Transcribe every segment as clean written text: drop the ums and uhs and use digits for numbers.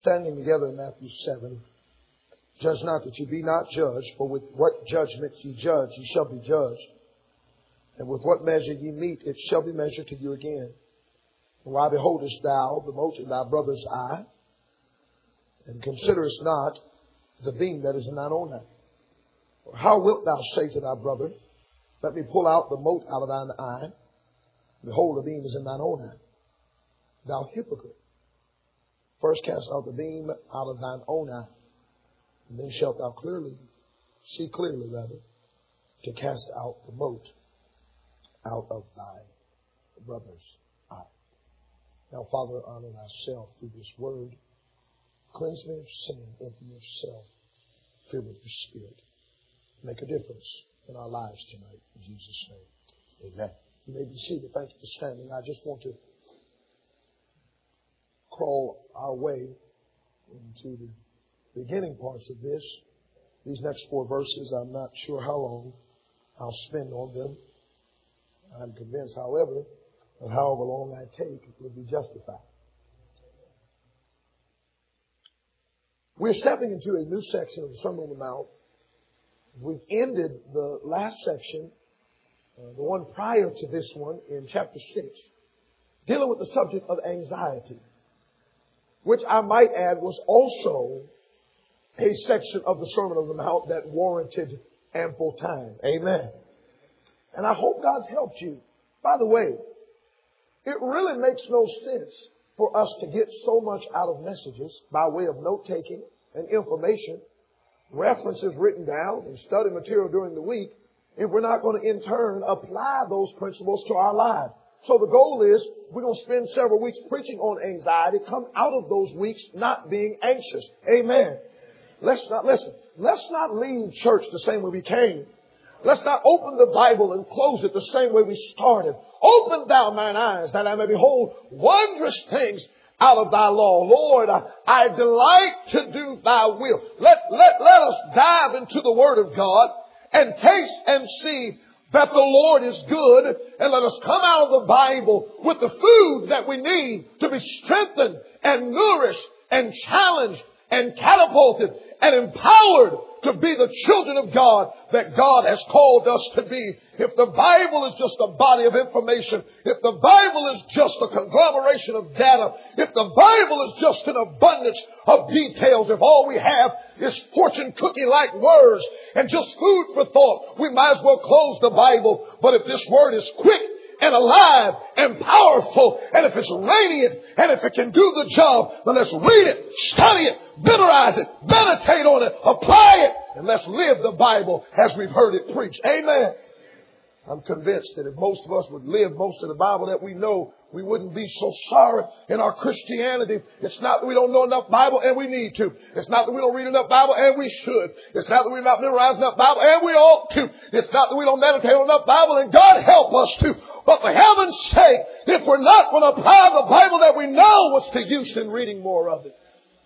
Standing together in Matthew 7. Judge not that you be not judged, for with what judgment ye judge, ye shall be judged. And with what measure ye meet, it shall be measured to you again. And why beholdest thou the mote in thy brother's eye, and considerest not the beam that is in thine own eye? Or how wilt thou say to thy brother, let me pull out the mote out of thine eye? Behold, the beam is in thine own eye. Thou hypocrite. First cast out the beam out of thine own eye, and then shalt thou see clearly, to cast out the mote out of thy brother's eye. Now, Father, honor thyself through this word. Cleanse me of sin, empty me of self, fill with your Spirit. Make a difference in our lives tonight. In Jesus' name, amen. You may be seated. Thank you for standing. I just want to crawl our way into the beginning parts of this. These next 4 verses, I'm not sure how long I'll spend on them. I'm convinced, however, that however long I take, it will be justified. We're stepping into a new section of the Sermon on the Mount. We've ended the last section, the one prior to this one in chapter 6, dealing with the subject of anxiety, which I might add was also a section of the Sermon on the Mount that warranted ample time. Amen. And I hope God's helped you. By the way, it really makes no sense for us to get so much out of messages by way of note-taking and information, references written down, and study material during the week if we're not going to in turn apply those principles to our lives. So the goal is we're going to spend several weeks preaching on anxiety, come out of those weeks not being anxious. Amen. Let's not leave church the same way we came. Let's not open the Bible and close it the same way we started. Open thou mine eyes that I may behold wondrous things out of thy law. Lord, I delight to do thy will. Let us dive into the Word of God and taste and see that the Lord is good, and let us come out of the Bible with the food that we need to be strengthened and nourished and challenged and catapulted and empowered to be the children of God that God has called us to be. If the Bible is just a body of information, if the Bible is just a conglomeration of data, if the Bible is just an abundance of details, if all we have is fortune cookie like words and just food for thought, we might as well close the Bible. But if this word is quick and alive and powerful, and if it's radiant, and if it can do the job, then let's read it, study it, biterize it, meditate on it, apply it, and let's live the Bible as we've heard it preached. Amen. I'm convinced that if most of us would live most of the Bible that we know, we wouldn't be so sorry in our Christianity. It's not that we don't know enough Bible and we need to. It's not that we don't read enough Bible and we should. It's not that we're not memorizing enough Bible and we ought to. It's not that we don't meditate on enough Bible and God help us to. But for heaven's sake, if we're not going to apply the Bible that we know, what's the use in reading more of it?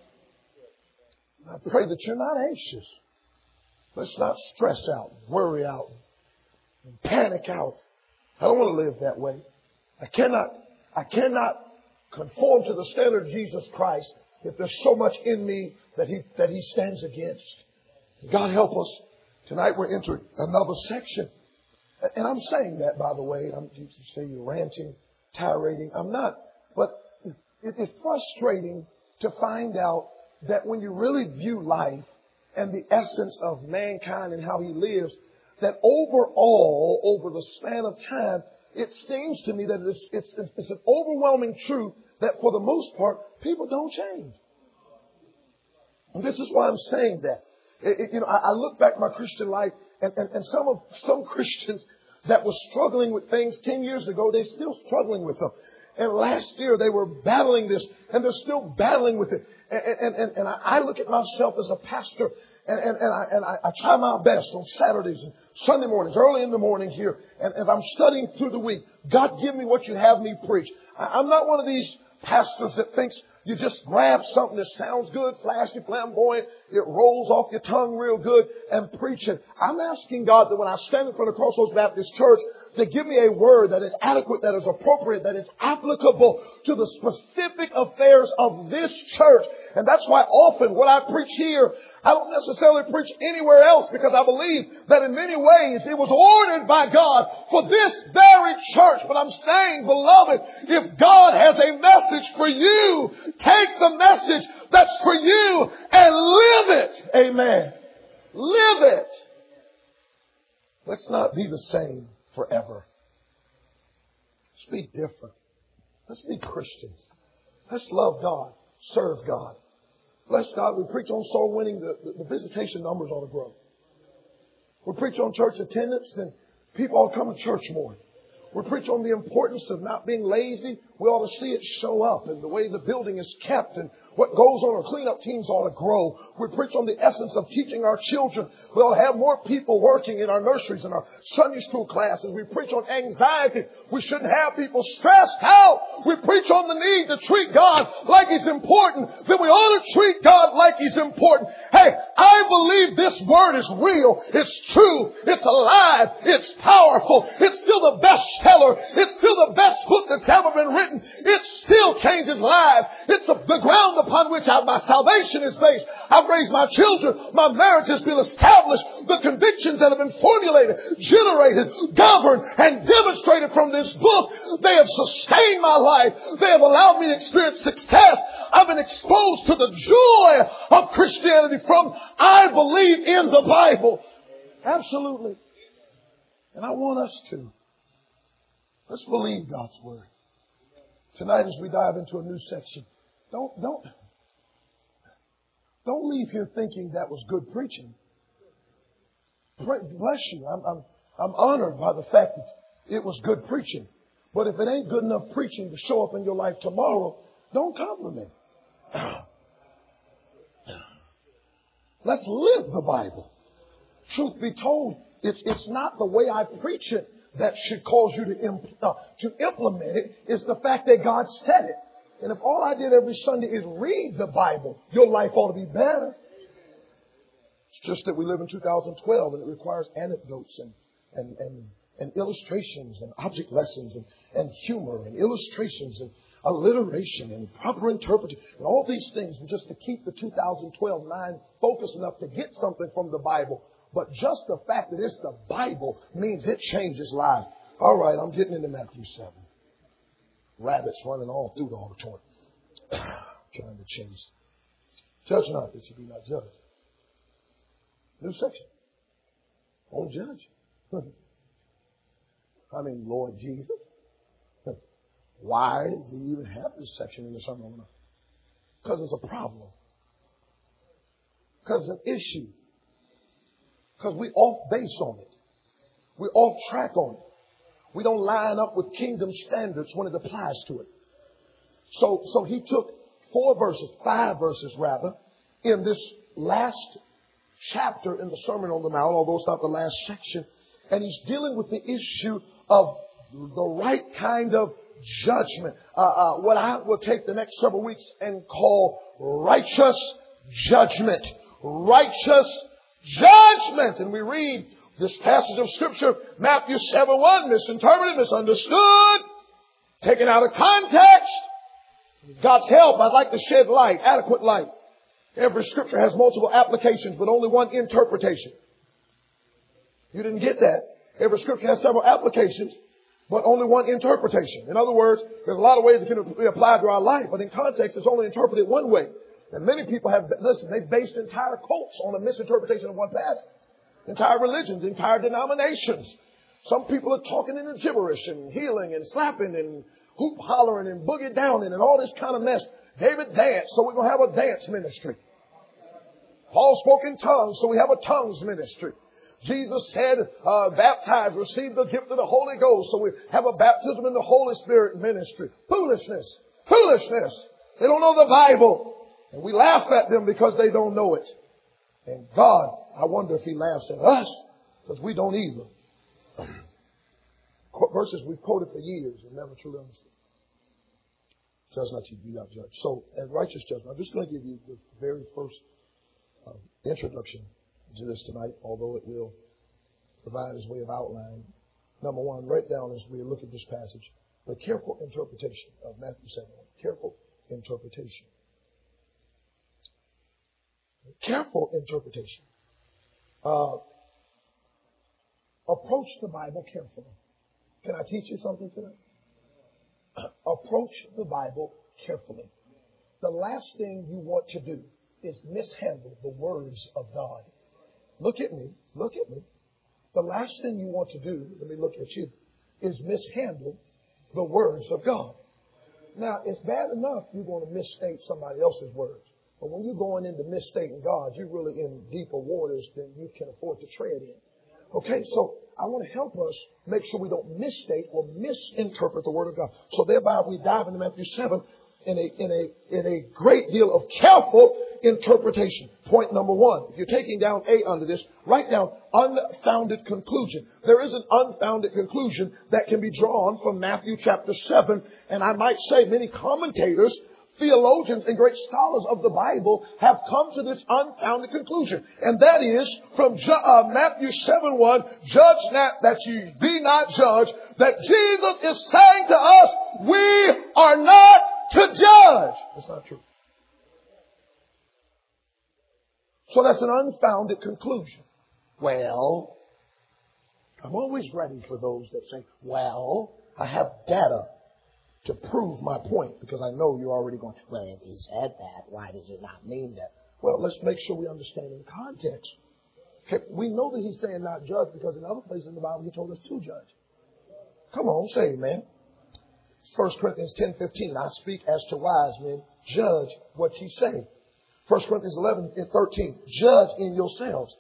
I pray that you're not anxious. Let's not stress out, worry out, and panic out. I don't want to live that way. I cannot conform to the standard of Jesus Christ if there's so much in me that He stands against. God help us. Tonight we're entering another section. And I'm saying that, by the way. You say you're ranting, tirading. I'm not. But it is frustrating to find out that when you really view life and the essence of mankind and how he lives, that overall, over the span of time, it seems to me that it's an overwhelming truth that for the most part, people don't change. And this is why I'm saying that. I look back at my Christian life, and some Christians that were struggling with things 10 years ago, they're still struggling with them. And last year they were battling this, and they're still battling with it. And I look at myself as a pastor, and I try my best on Saturdays and Sunday mornings, early in the morning here, and as I'm studying through the week, God, give me what you have me preach. I'm not one of these pastors that thinks You just grab something that sounds good, flashy, flamboyant. It rolls off your tongue real good and preach it. I'm asking God that when I stand in front of Crossroads Baptist Church, to give me a word that is adequate, that is appropriate, that is applicable to the specific affairs of this church. And that's why often what I preach here, I don't necessarily preach anywhere else, because I believe that in many ways it was ordered by God for this very church. But I'm saying, beloved, if God has a message for you, take the message that's for you and live it. Amen. Live it. Let's not be the same forever. Let's be different. Let's be Christians. Let's love God. Serve God. Bless God. We preach on soul winning. The visitation numbers ought to grow. We preach on church attendance, then people ought to come to church more. We preach on the importance of not being lazy. We ought to see it show up in the way the building is kept and what goes on. Our cleanup teams ought to grow. We preach on the essence of teaching our children. We ought to have more people working in our nurseries and our Sunday school classes. We preach on anxiety. We shouldn't have people stressed out. We preach on the need to treat God like He's important. Then we ought to treat God like He's important. Hey, I believe this word is real. It's true. It's alive. It's powerful. It's still the best seller. It's still the best book that's ever been written. It still changes lives. It's the ground upon which my salvation is based. I've raised my children. My marriage has been established. The convictions that have been formulated, generated, governed, and demonstrated from this book, they have sustained my life. They have allowed me to experience success. I've been exposed to the joy of Christianity from I believe in the Bible. Absolutely. And I want us to. Let's believe God's word. Tonight, as we dive into a new section, don't leave here thinking that was good preaching. Bless you. I'm honored by the fact that it was good preaching. But if it ain't good enough preaching to show up in your life tomorrow, don't compliment. Let's live the Bible. Truth be told, it's not the way I preach it that should cause you to implement it. It's the fact that God said it. And if all I did every Sunday is read the Bible, your life ought to be better. It's just that we live in 2012 and it requires anecdotes and illustrations and object lessons and humor and illustrations and alliteration and proper interpretation and all these things just to keep the 2012 mind focused enough to get something from the Bible. But just the fact that it's the Bible means it changes lives. All right, I'm getting into Matthew 7. Rabbits running all through the auditorium. Trying to chase. Judge not that you be not judged. New section. Won't judge. I mean, Lord Jesus. Why do you even have this section in the Sermon on the Mount? Because it's a problem. Because it's an issue. Because we off base on it. We're off track on it. We don't line up with kingdom standards when it applies to it. So he took 5 verses rather, in this last chapter in the Sermon on the Mount, although it's not the last section, and he's dealing with the issue of the right kind of judgment. What I will take the next several weeks and call righteous judgment. Righteous judgment. And we read this passage of Scripture, Matthew 7:1, misinterpreted, misunderstood, taken out of context. With God's help, I'd like to shed light, adequate light. Every Scripture has multiple applications, but only one interpretation. You didn't get that. Every Scripture has several applications, but only one interpretation. In other words, there's a lot of ways it can be applied to our life, but in context, it's only interpreted one way. And many people they've based entire cults on a misinterpretation of one passage. Entire religions, entire denominations. Some people are talking in a gibberish and healing and slapping and hoop hollering and boogie downing and all this kind of mess. David danced, so we're going to have a dance ministry. Paul spoke in tongues, so we have a tongues ministry. Jesus said, baptize, receive the gift of the Holy Ghost, so we have a baptism in the Holy Spirit ministry. Foolishness. Foolishness. They don't know the Bible. And we laugh at them because they don't know it. And God, I wonder if He laughs at us because we don't either. Verses we've quoted for years and never truly understood. Judge not you, be not judged. So, and righteous judgment. I'm just going to give you the very first introduction to this tonight, although it will provide as way of outline. Number one, write down as we look at this passage, the careful interpretation of Matthew 7. Careful interpretation. Careful interpretation. Approach the Bible carefully. Can I teach you something tonight? Approach the Bible carefully. The last thing you want to do is mishandle the words of God. Look at me. Look at me. The last thing you want to do, let me look at you, is mishandle the words of God. Now, it's bad enough you're going to misstate somebody else's words. But when you're going into misstating God, you're really in deeper waters than you can afford to tread in. Okay, so I want to help us make sure we don't misstate or misinterpret the Word of God. So thereby we dive into Matthew 7 in a great deal of careful interpretation. Point number one. If you're taking down A under this, write down unfounded conclusion. There is an unfounded conclusion that can be drawn from Matthew chapter 7. And I might say many commentators, theologians and great scholars of the Bible have come to this unfounded conclusion. And that is from Matthew 7:1, judge not that you be not judged, that Jesus is saying to us, we are not to judge. That's not true. So that's an unfounded conclusion. Well, I'm always ready for those that say, well, I have data to prove my point, because I know you're already going, well, if he said that, why does it not mean that? Well, let's make sure we understand in context. Okay, we know that he's saying not judge because in other places in the Bible he told us to judge. Come on, say amen. 1 Corinthians 10:15, I speak as to wise men, judge what ye say. 1 Corinthians 11:13, judge in yourselves.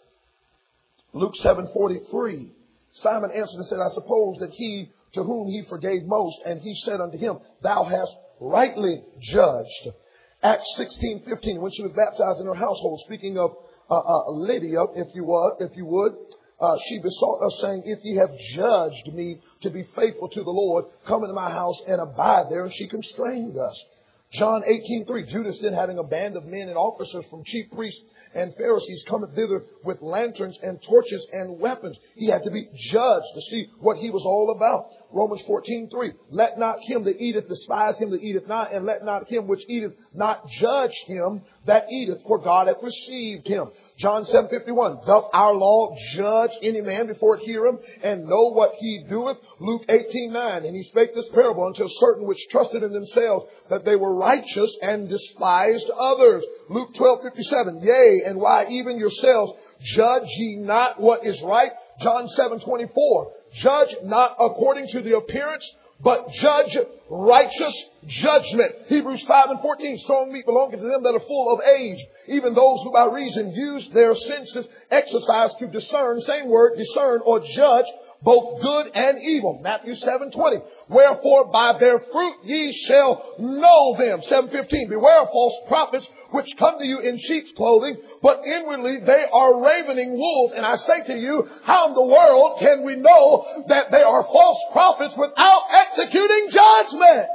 Luke 7:43, Simon answered and said, I suppose that he to whom he forgave most, and he said unto him, thou hast rightly judged. Acts 16:15, when she was baptized in her household, speaking of Lydia, if you would, she besought us, saying, if ye have judged me to be faithful to the Lord, come into my house and abide there. And she constrained us. John 18:3, Judas then having a band of men and officers from chief priests and Pharisees cometh thither with lanterns and torches and weapons. He had to be judged to see what he was all about. Romans 14:3, let not him that eateth despise him that eateth not, and let not him which eateth not judge him that eateth, for God hath received him. John 7:51, doth our law judge any man before it hear him, and know what he doeth? Luke 18:9, and he spake this parable unto certain which trusted in themselves that they were righteous and despised others. Luke 12:57, yea, and why even yourselves judge ye not what is right? John 7:24, judge not according to the appearance, but judge righteous judgment. Hebrews 5:14, strong meat belonging to them that are full of age, even those who by reason use their senses exercise to discern, same word, discern or judge, both good and evil. Matthew 7:20. Wherefore by their fruit ye shall know them. 7:15. Beware of false prophets which come to you in sheep's clothing, but inwardly they are ravening wolves. And I say to you, how in the world can we know that they are false prophets without executing judgment?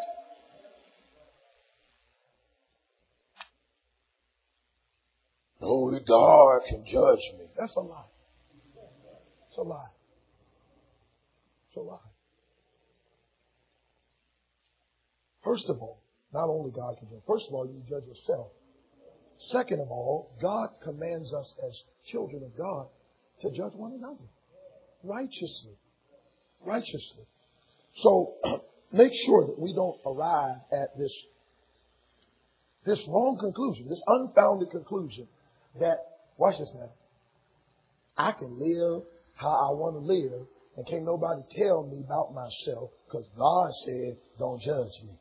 Only God can judge me. That's a lie. It's a lie. It's a lie. First of all, not only God can judge. First of all, you judge yourself. Second of all, God commands us as children of God to judge one another righteously. Righteously. So make sure that we don't arrive at this wrong conclusion, this unfounded conclusion that, watch this now, I can live how I want to live and can't nobody tell me about myself because God said, don't judge me.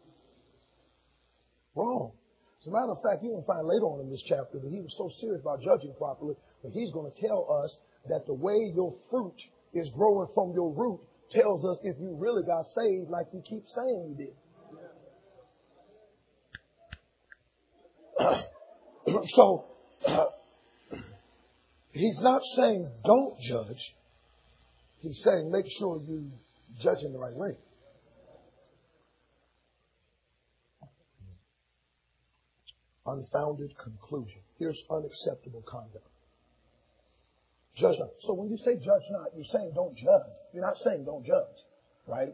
Wrong. As a matter of fact, you're going to find later on in this chapter that he was so serious about judging properly that he's going to tell us that the way your fruit is growing from your root tells us if you really got saved like you keep saying you did. So, he's not saying don't judge. He's saying make sure you judge in the right way. unfounded conclusion. Here's unacceptable conduct. Judge not. So when you say judge not, you're saying don't judge. You're not saying don't judge, right?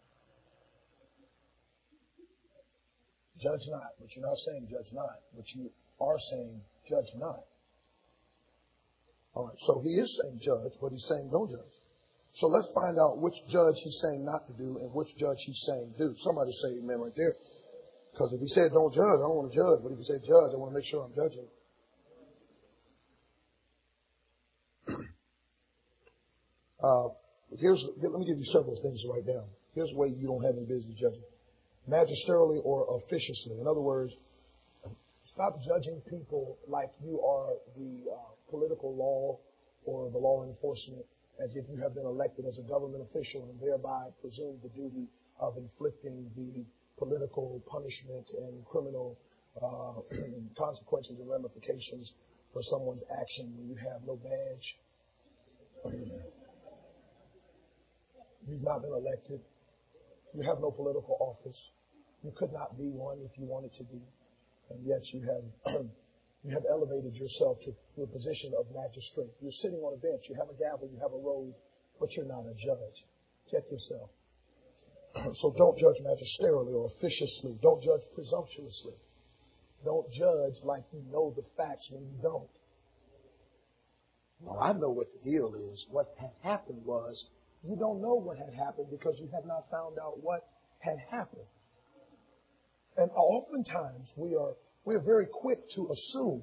Judge not, but you're not saying judge not, but you are saying judge not. All right, so he is saying judge, but he's saying don't judge. So let's find out which judge he's saying not to do and which judge he's saying do. Somebody say amen right there. Because if he said don't judge, I don't want to judge. But if he said judge, I want to make sure I'm judging. Let me give you several things to write down. Here's a way you don't have any business judging. Magisterially or officiously. In other words, stop judging people like you are the political law or the law enforcement, as if you have been elected as a government official and thereby presume the duty of inflicting the political punishment and criminal consequences and ramifications for someone's action when you have no badge. You've not been elected. You have no political office. You could not be one if you wanted to be. And yet you have elevated yourself to a position of magistrate. You're sitting on a bench. You have a gavel. You have a robe. But you're not a judge. Check yourself. So don't judge magisterially or officiously. Don't judge presumptuously. Don't judge like you know the facts when you don't. Well, I know what the deal is. What had happened was you don't know what had happened because you have not found out what had happened. And oftentimes we are very quick to assume.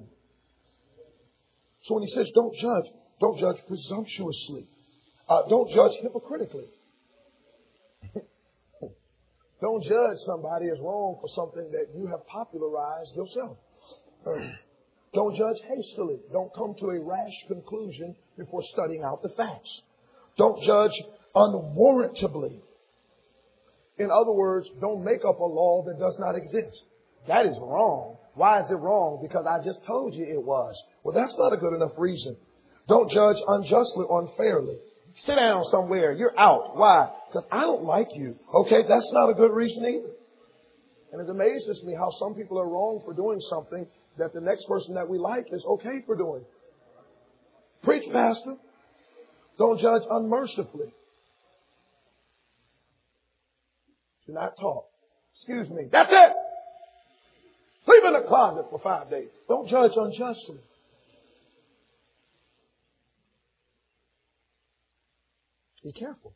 So when he says don't judge presumptuously. Don't judge hypocritically. Don't judge somebody as wrong for something that you have popularized yourself. Don't judge hastily. Don't come to a rash conclusion before studying out the facts. Don't judge unwarrantably. In other words, don't make up a law that does not exist. That is wrong. Why is it wrong? Because I just told you it was. Well, that's not a good enough reason. Don't judge unjustly or unfairly. Sit down somewhere. You're out. Why? Because I don't like you. Okay, that's not a good reason either. And it amazes me how some people are wrong for doing something that the next person that we like is okay for doing. Preach, Pastor. Don't judge unmercifully. Do not talk. Excuse me. That's it. Sleep in the closet for 5 days. Don't judge unjustly. Be careful.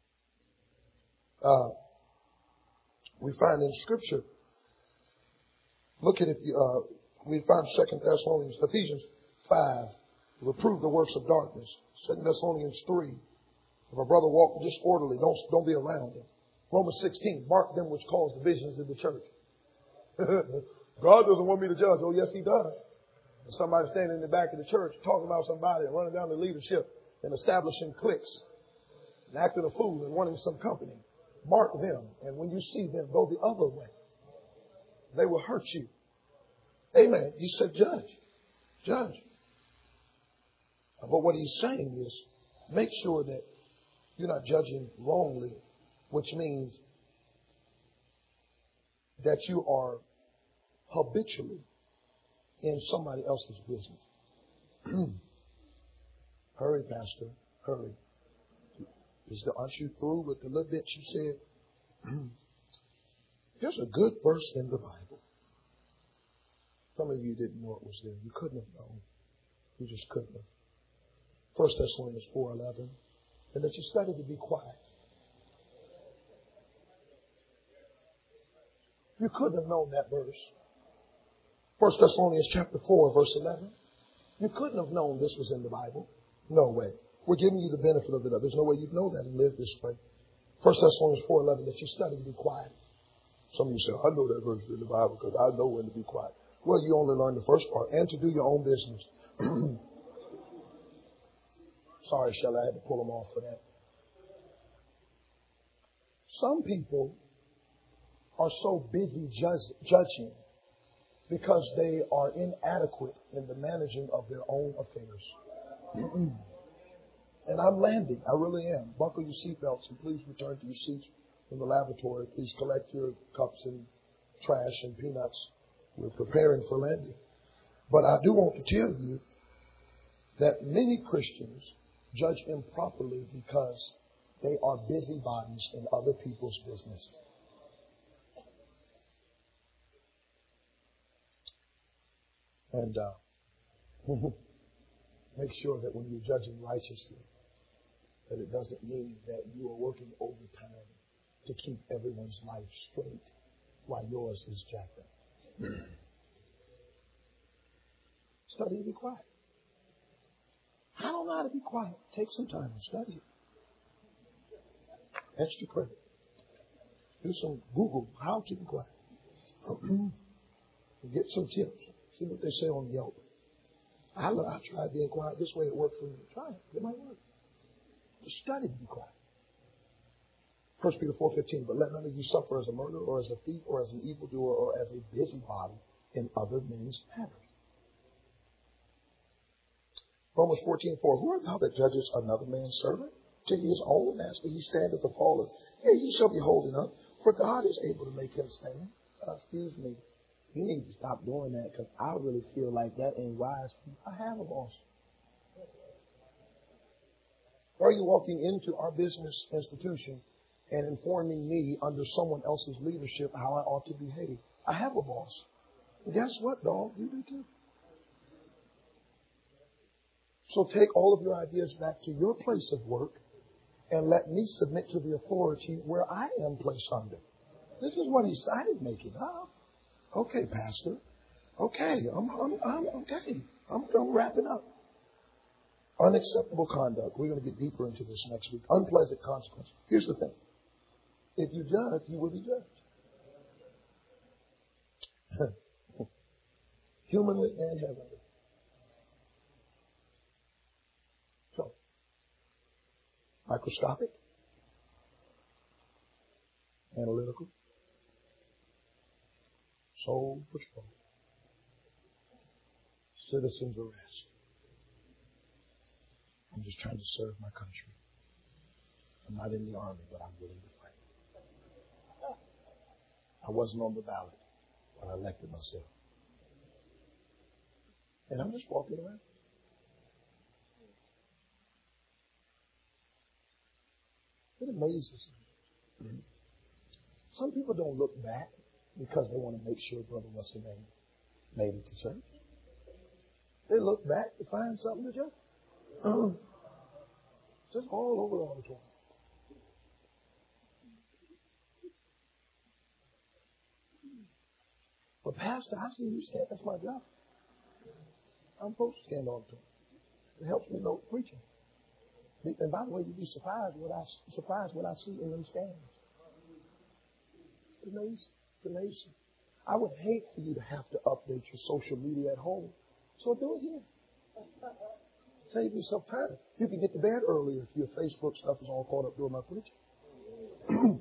We find in Scripture, look at it, we find Ephesians 5, reprove the works of darkness. 2 Thessalonians 3, if a brother walk disorderly, don't be around him. Romans 16, mark them which cause divisions in the church. God doesn't want me to judge. Oh, yes, he does. And somebody standing in the back of the church talking about somebody and running down the leadership and establishing cliques and acting a fool and wanting some company. Mark them. And when you see them, go the other way. They will hurt you. Amen. He said, judge. Judge. But what he's saying is, make sure that you're not judging wrongly, which means that you are habitually in somebody else's business. Hurry, Pastor. Hurry. Aren't you through with the little bit you said? Here's a good verse in the Bible. Some of you didn't know it was there. You couldn't have known. You just couldn't have. 1 Thessalonians 4:11. And that you study to be quiet. You couldn't have known that verse. 1 Thessalonians chapter 4, verse 11. You couldn't have known this was in the Bible. No way. We're giving you the benefit of it. There's no way you'd know that and live this way. 1 Thessalonians 4:11, that you study to be quiet. Some of you say, I know that verse in the Bible because I know when to be quiet. Well, you only learned the first part. And to do your own business. Sorry, Shelley, I had to pull them off for that. Some people are so busy judging because they are inadequate in the managing of their own affairs. And I'm landing. I really am. Buckle your seatbelts and please return to your seats in the lavatory. Please collect your cups and trash and peanuts. We're preparing for landing. But I do want to tell you that many Christians judge improperly because they are busybodies in other people's business. And make sure that when you're judging righteously, that it doesn't mean that you are working overtime to keep everyone's life straight while yours is jacked up. Study to be quiet. I don't know how to be quiet. Take some time and study it. Extra credit. Do some Google how to be quiet. Get some tips. See what they say on Yelp. I tried being quiet this way. It worked for me. Try it. It might work. Just study to be quiet. 1 Peter 4:15. But let none of you suffer as a murderer or as a thief or as an evildoer or as a busybody in other men's matters. Romans 14:4. Who art thou that judgest another man's servant? To his own master he standeth or falleth. Yea, he shall be holding up, for God is able to make him stand. Excuse me. You need to stop doing that because I really feel like that ain't wise. I have a boss. Are you walking into our business institution and informing me under someone else's leadership how I ought to behave? I have a boss. And guess what, dog? You do too. So take all of your ideas back to your place of work and let me submit to the authority where I am placed under. This is what he said. I didn't make it up. Okay, Pastor. Okay, I'm okay. I'm wrapping up. Unacceptable conduct. We're going to get deeper into this next week. Unpleasant consequences. Here's the thing. If you judge, you will be judged. Humanly and heavenly. So, microscopic, analytical, soul patrol, citizens arrest. I'm just trying to serve my country. I'm not in the army, but I'm willing to fight. I wasn't on the ballot when I elected myself. And I'm just walking around. It amazes me. Some people don't look back because they want to make sure Brother What's-the-name made it to church. They look back to find something to judge. Just all over the auditorium. But Pastor, I see you stand. That's my job. I'm supposed to stand auditorium. It helps me know preaching. And by the way, you'd be surprised what I see in them stands. It's amazing. It's amazing. I would hate for you to have to update your social media at home. So do it here. Save yourself time. You can get to bed earlier if your Facebook stuff is all caught up during my preaching.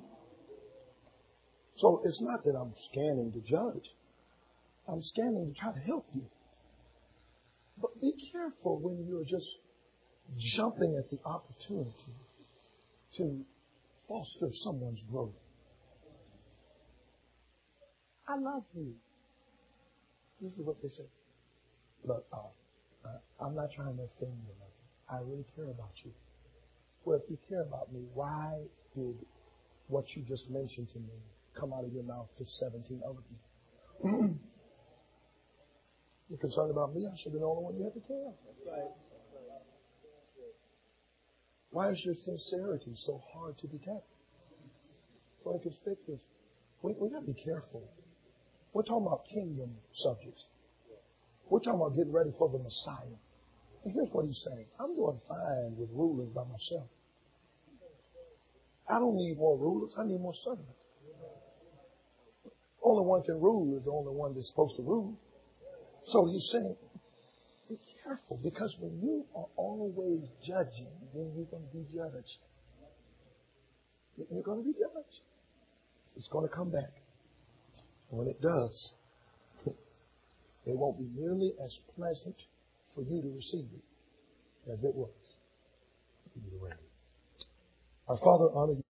So it's not that I'm scanning to judge. I'm scanning to try to help you. But be careful when you're just jumping at the opportunity to foster someone's growth. I love you. This is what they say. Look, I'm not trying to offend you. I really care about you. Well, if you care about me, why did what you just mentioned to me come out of your mouth to 17 other people? You're concerned about me? I should have been the only one you had to tell. That's right. Why is your sincerity so hard to detect? So inconspicuous. We got to be careful. We're talking about kingdom subjects. We're talking about getting ready for the Messiah. And here's what he's saying. I'm doing fine with rulers by myself. I don't need more rulers. I need more servants. Only one can rule is the only one that's supposed to rule. So he's saying, be careful, because when you are always judging, then you're going to be judged. You're going to be judged. It's going to come back. When it does, it won't be nearly as pleasant for you to receive it as it was for you to render. Our Father, honor you.